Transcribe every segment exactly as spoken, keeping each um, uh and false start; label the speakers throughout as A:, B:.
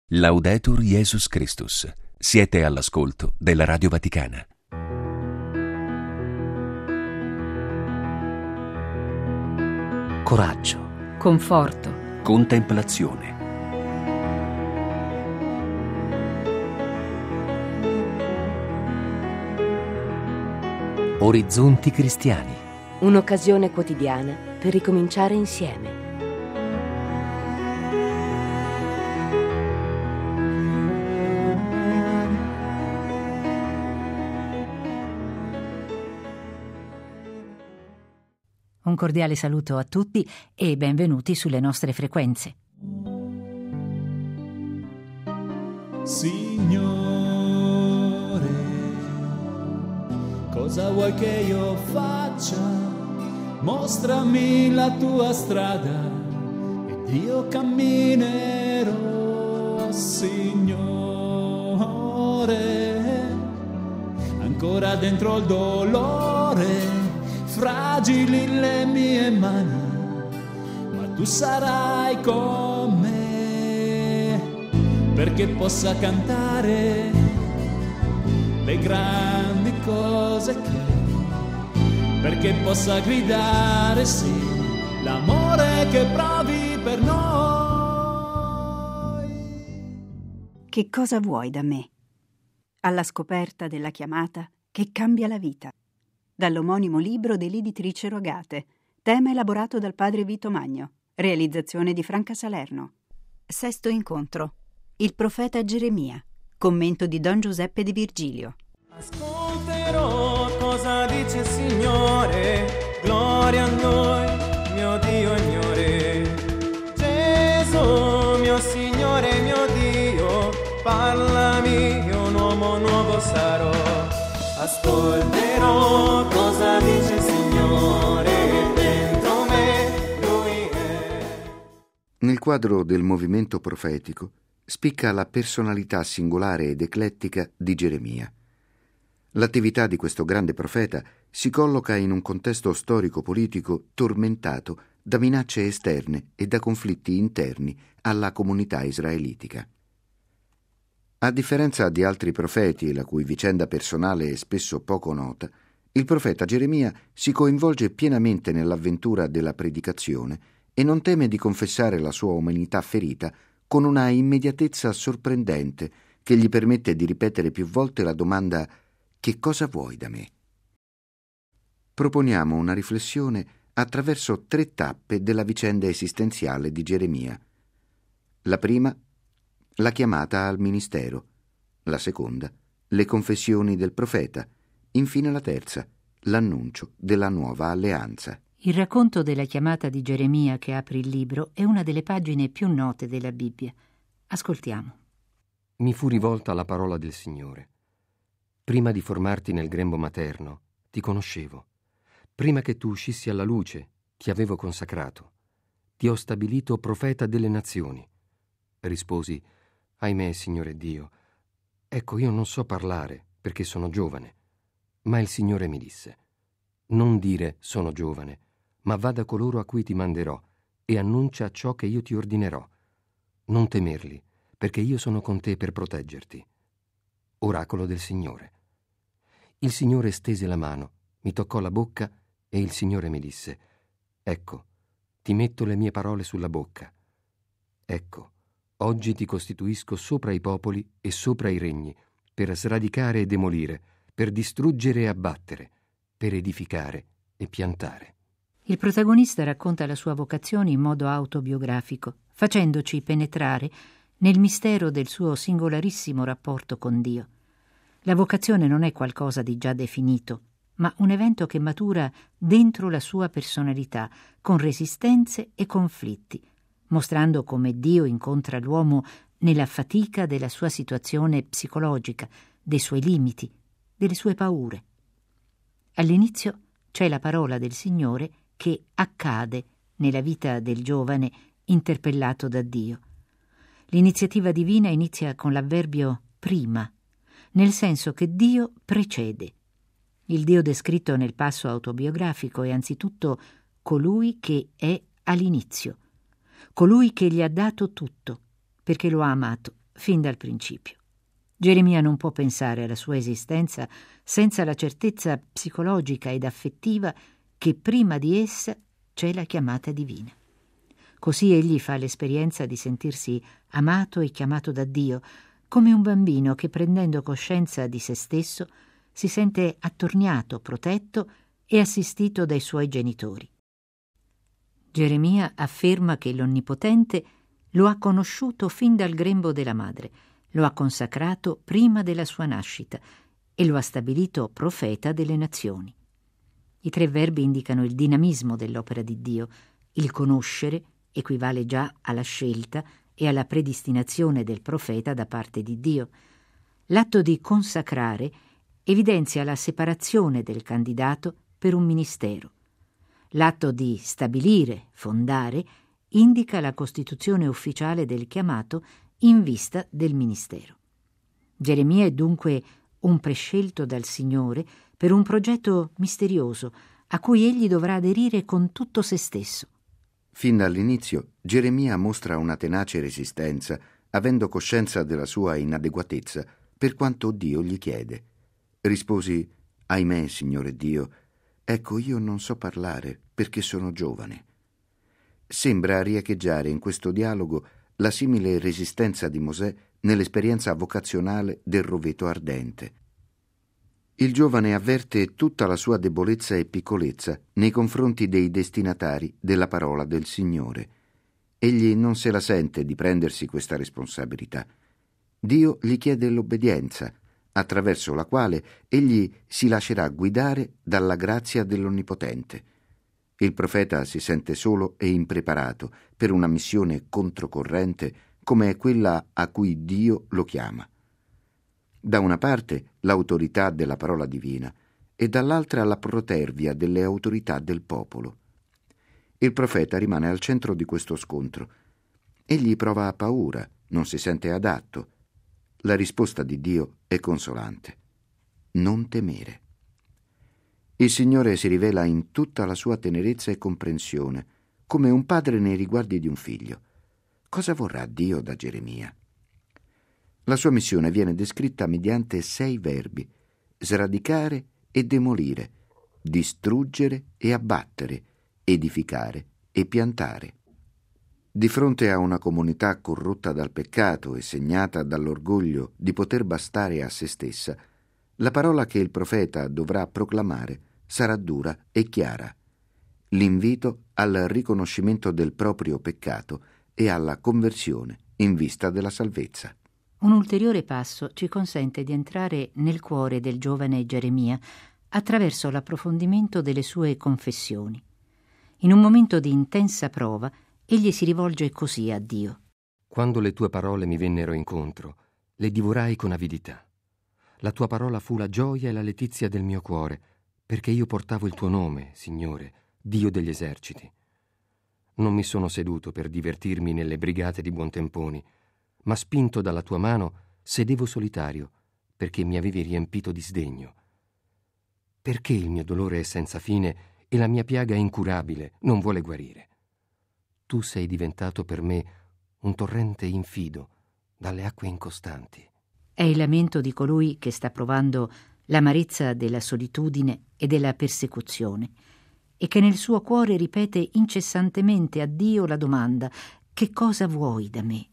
A: Laudetur Jesus Christus. Siete all'ascolto della Radio Vaticana. Coraggio,
B: conforto,
A: contemplazione. Orizzonti cristiani.
B: un'occasione quotidiana per ricominciare insieme.
C: Un cordiale saluto a tutti e benvenuti sulle nostre frequenze.
D: Signore, cosa vuoi che io faccia? Mostrami la tua strada ed io camminerò, Signore. Ancora dentro il dolore, fragili le mie mani, ma tu sarai con me, perché possa cantare le grandi cose che, perché possa gridare sì, l'amore che provi per noi.
E: Che cosa vuoi da me? Alla scoperta della chiamata che cambia la vita. Dall'omonimo libro dell'editrice Rogate, tema elaborato dal padre Vito Magno, realizzazione di Franca Salerno. Sesto incontro. Il profeta Geremia, commento di Don Giuseppe De Virgilio.
F: Ascolterò cosa dice il Signore, gloria a noi, mio Dio e mio Re. Gesù, mio Signore, mio Dio, parlami, io un uomo nuovo sarò. Ascolterò cosa dice il Signore, dentro me Lui è.
G: Nel quadro del movimento profetico spicca la personalità singolare ed eclettica di Geremia. L'attività di questo grande profeta si colloca in un contesto storico-politico tormentato da minacce esterne e da conflitti interni alla comunità israelitica. A differenza di altri profeti, la cui vicenda personale è spesso poco nota, il profeta Geremia si coinvolge pienamente nell'avventura della predicazione e non teme di confessare la sua umanità ferita con una immediatezza sorprendente che gli permette di ripetere più volte la domanda «Che cosa vuoi da me?». Proponiamo una riflessione attraverso tre tappe della vicenda esistenziale di Geremia. La prima, la chiamata al ministero; la seconda, le confessioni del profeta; infine la terza, l'annuncio della nuova alleanza.
C: Il racconto della chiamata di Geremia che apre il libro è una delle pagine più note della Bibbia. Ascoltiamo.
H: Mi fu rivolta la parola del Signore. Prima di formarti nel grembo materno, ti conoscevo. Prima che tu uscissi alla luce, ti avevo consacrato. Ti ho stabilito profeta delle nazioni. Risposi: ahimè, Signore Dio, ecco, io non so parlare perché sono giovane. Ma il Signore mi disse: non dire sono giovane, ma va da coloro a cui ti manderò e annuncia ciò che io ti ordinerò. Non temerli, perché io sono con te per proteggerti. Oracolo del Signore. Il Signore stese la mano, mi toccò la bocca e il Signore mi disse: ecco, ti metto le mie parole sulla bocca. Ecco, oggi ti costituisco sopra i popoli e sopra i regni, per sradicare e demolire, per distruggere e abbattere, per edificare e piantare.
C: Il protagonista racconta la sua vocazione in modo autobiografico, facendoci penetrare nel mistero del suo singolarissimo rapporto con Dio. La vocazione non è qualcosa di già definito, ma un evento che matura dentro la sua personalità, con resistenze e conflitti, mostrando come Dio incontra l'uomo nella fatica della sua situazione psicologica, dei suoi limiti, delle sue paure. All'inizio c'è la parola del Signore che accade nella vita del giovane interpellato da Dio. L'iniziativa divina inizia con l'avverbio prima, nel senso che Dio precede. Il Dio descritto nel passo autobiografico è anzitutto colui che è all'inizio, colui che gli ha dato tutto, perché lo ha amato fin dal principio. Geremia non può pensare alla sua esistenza senza la certezza psicologica ed affettiva che prima di essa c'è la chiamata divina. Così egli fa l'esperienza di sentirsi amato e chiamato da Dio, come un bambino che, prendendo coscienza di se stesso, si sente attorniato, protetto e assistito dai suoi genitori. Geremia afferma che l'Onnipotente lo ha conosciuto fin dal grembo della madre, lo ha consacrato prima della sua nascita e lo ha stabilito profeta delle nazioni. I tre verbi indicano il dinamismo dell'opera di Dio. Il conoscere equivale già alla scelta e alla predestinazione del profeta da parte di Dio. L'atto di consacrare evidenzia la separazione del candidato per un ministero. L'atto di stabilire, fondare, indica la costituzione ufficiale del chiamato in vista del ministero. Geremia è dunque un prescelto dal Signore per un progetto misterioso a cui egli dovrà aderire con tutto se stesso.
G: Fin dall'inizio Geremia mostra una tenace resistenza, avendo coscienza della sua inadeguatezza per quanto Dio gli chiede. Risposi: ahimè, Signore Dio, ecco, io non so parlare perché sono giovane. Sembra riecheggiare in questo dialogo la simile resistenza di Mosè nell'esperienza vocazionale del roveto ardente. Il giovane avverte tutta la sua debolezza e piccolezza nei confronti dei destinatari della parola del Signore. Egli non se la sente di prendersi questa responsabilità. Dio gli chiede l'obbedienza, attraverso la quale egli si lascerà guidare dalla grazia dell'Onnipotente. Il profeta si sente solo e impreparato per una missione controcorrente come è quella a cui Dio lo chiama. Da una parte l'autorità della parola divina e dall'altra la protervia delle autorità del popolo. Il profeta rimane al centro di questo scontro. Egli prova paura, non si sente adatto. La risposta di Dio è consolante. Non temere. Il Signore si rivela in tutta la sua tenerezza e comprensione, come un padre nei riguardi di un figlio. Cosa vorrà Dio da Geremia? La sua missione viene descritta mediante sei verbi: sradicare e demolire, distruggere e abbattere, edificare e piantare. Di fronte a una comunità corrotta dal peccato e segnata dall'orgoglio di poter bastare a se stessa, la parola che il profeta dovrà proclamare sarà dura e chiara. L'invito al riconoscimento del proprio peccato e alla conversione in vista della salvezza.
C: Un ulteriore passo ci consente di entrare nel cuore del giovane Geremia attraverso l'approfondimento delle sue confessioni. In un momento di intensa prova, egli si rivolge così a Dio:
H: Quando le tue parole mi vennero incontro, le divorai con avidità. La tua parola fu la gioia e la letizia del mio cuore, perché io portavo il tuo nome, Signore, Dio degli eserciti. Non mi sono seduto per divertirmi nelle brigate di buontemponi, ma spinto dalla tua mano sedevo solitario, perché mi avevi riempito di sdegno. Perché il mio dolore è senza fine e la mia piaga incurabile non vuole guarire? Tu sei diventato per me un torrente infido dalle acque incostanti.
C: È il lamento di colui che sta provando l'amarezza della solitudine e della persecuzione e che nel suo cuore ripete incessantemente a Dio la domanda: che cosa vuoi da me?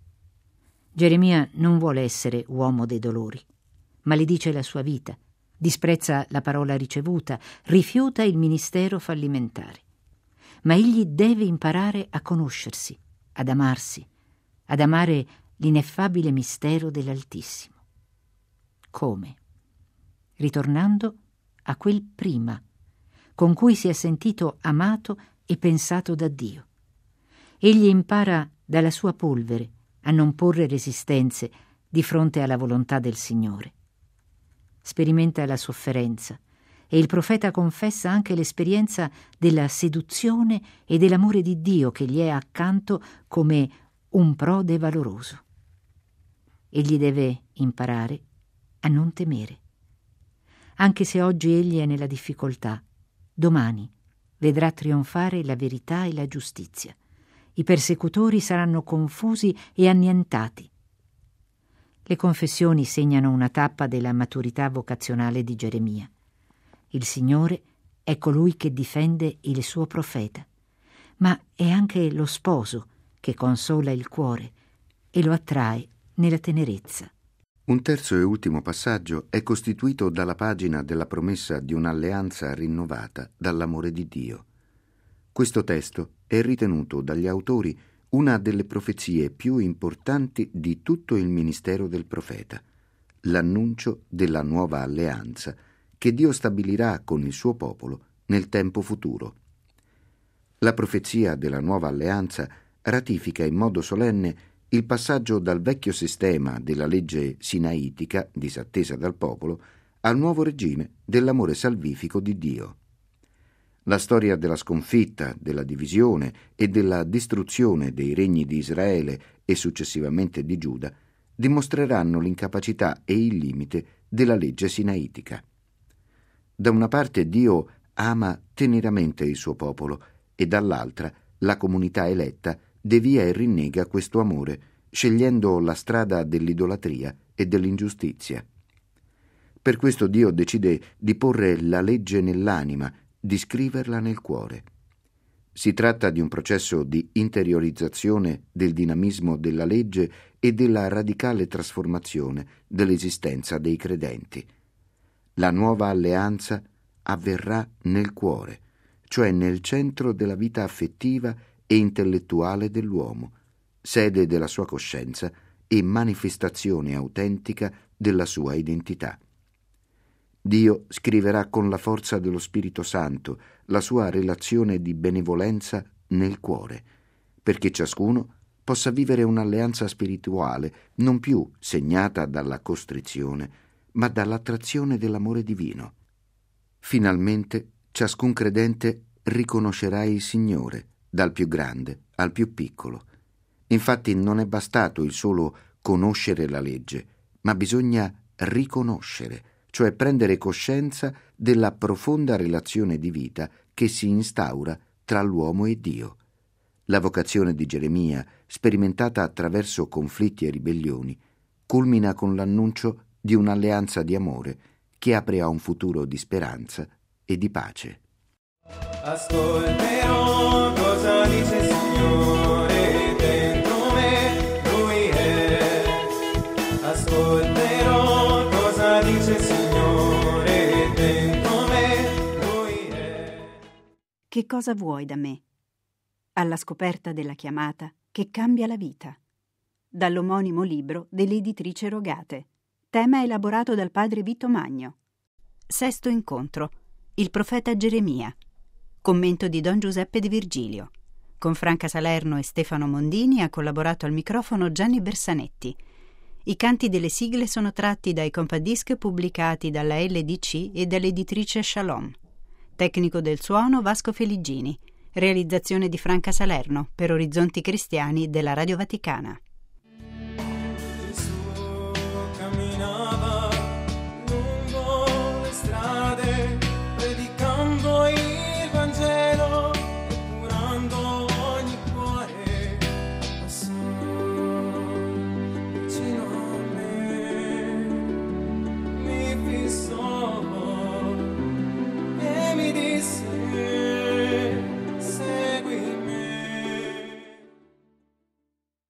C: Geremia non vuole essere uomo dei dolori, maledice la sua vita, disprezza la parola ricevuta, rifiuta il ministero fallimentare. Ma egli deve imparare a conoscersi, ad amarsi, ad amare l'ineffabile mistero dell'Altissimo. Come? Ritornando a quel prima, con cui si è sentito amato e pensato da Dio. Egli impara dalla sua polvere a non porre resistenze di fronte alla volontà del Signore. Sperimenta la sofferenza e il profeta confessa anche l'esperienza della seduzione e dell'amore di Dio che gli è accanto come un prode valoroso. Egli deve imparare a non temere. Anche se oggi egli è nella difficoltà, domani vedrà trionfare la verità e la giustizia. I persecutori saranno confusi e annientati. Le confessioni segnano una tappa della maturità vocazionale di Geremia. Il Signore è colui che difende il suo profeta, ma è anche lo sposo che consola il cuore e lo attrae nella tenerezza.
G: Un terzo e ultimo passaggio è costituito dalla pagina della promessa di un'alleanza rinnovata dall'amore di Dio. Questo testo è ritenuto dagli autori una delle profezie più importanti di tutto il ministero del profeta, l'annuncio della nuova alleanza che Dio stabilirà con il suo popolo nel tempo futuro. La profezia della nuova alleanza ratifica in modo solenne il passaggio dal vecchio sistema della legge sinaitica, disattesa dal popolo, al nuovo regime dell'amore salvifico di Dio. La storia della sconfitta, della divisione e della distruzione dei regni di Israele e successivamente di Giuda dimostreranno l'incapacità e il limite della legge sinaitica. Da una parte Dio ama teneramente il suo popolo e dall'altra la comunità eletta devia e rinnega questo amore, scegliendo la strada dell'idolatria e dell'ingiustizia. Per questo Dio decide di porre la legge nell'anima, di scriverla nel cuore. Si tratta di un processo di interiorizzazione del dinamismo della legge e della radicale trasformazione dell'esistenza dei credenti. La nuova alleanza avverrà nel cuore, cioè nel centro della vita affettiva e intellettuale dell'uomo, sede della sua coscienza e manifestazione autentica della sua identità. Dio scriverà con la forza dello Spirito Santo la sua relazione di benevolenza nel cuore, perché ciascuno possa vivere un'alleanza spirituale non più segnata dalla costrizione, ma dall'attrazione dell'amore divino. Finalmente ciascun credente riconoscerà il Signore, dal più grande al più piccolo. Infatti non è bastato il solo conoscere la legge, ma bisogna riconoscere, cioè prendere coscienza della profonda relazione di vita che si instaura tra l'uomo e Dio. La vocazione di Geremia, sperimentata attraverso conflitti e ribellioni, culmina con l'annuncio di un'alleanza di amore che apre a un futuro di speranza e di pace.
F: Ascolterò cosa dice il Signore dentro me, Lui è. Ascolterò cosa dice il Signore dentro me, Lui è.
E: Che cosa vuoi da me? Alla scoperta della chiamata che cambia la vita. Dall'omonimo libro dell'editrice Rogate. Tema elaborato dal padre Vito Magno. Sesto incontro. Il profeta Geremia. Commento di Don Giuseppe De Virgilio. Con Franca Salerno e Stefano Mondini ha collaborato al microfono Gianni Bersanetti. I canti delle sigle sono tratti dai compadisc pubblicati dalla L D C e dall'editrice Shalom. Tecnico del suono Vasco Feligini. Realizzazione di Franca Salerno per Orizzonti Cristiani della Radio Vaticana.